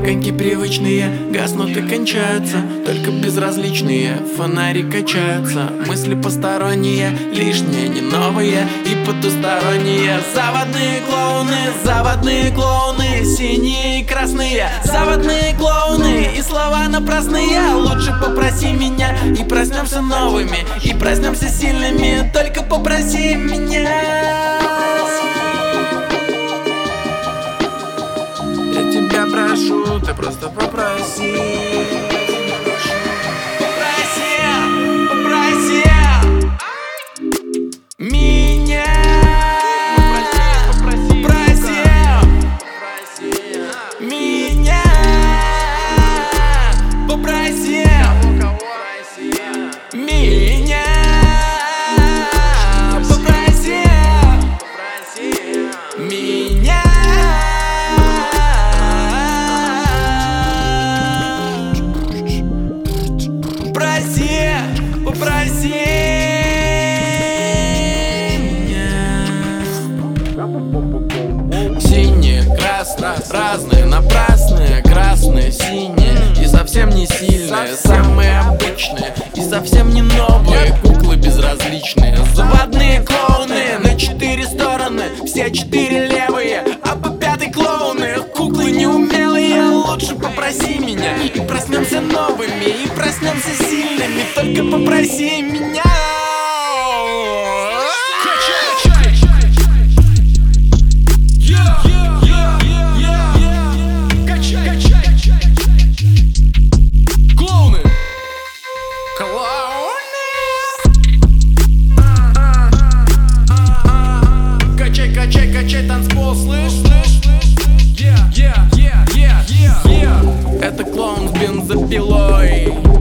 Огоньки привычные гаснут и кончаются, только безразличные фонари качаются. Мысли посторонние, лишние, не новые и потусторонние. Заводные клоуны, синие и красные. Заводные клоуны и слова напрасные. Лучше попроси меня, и проснемся новыми, и проснемся сильными. Только попроси меня. Я тебя прошу, ты просто попроси. Попроси меня. Попроси меня. Попроси меня. Попроси меня. Попроси меня. Синие, красные, разные, напрасные. Красные, синие и совсем не сильные. Самые обычные и совсем не новые. Куклы безразличные. Заводные клоуны на 4 стороны, все 4 левые, а по 5 клоуны. Куклы неумелые. Лучше попроси меня, и проснемся новыми, и проснемся сильными. Только попроси меня. Клоуны. Качай танцпол, слышь? Это клоун с бензопилой.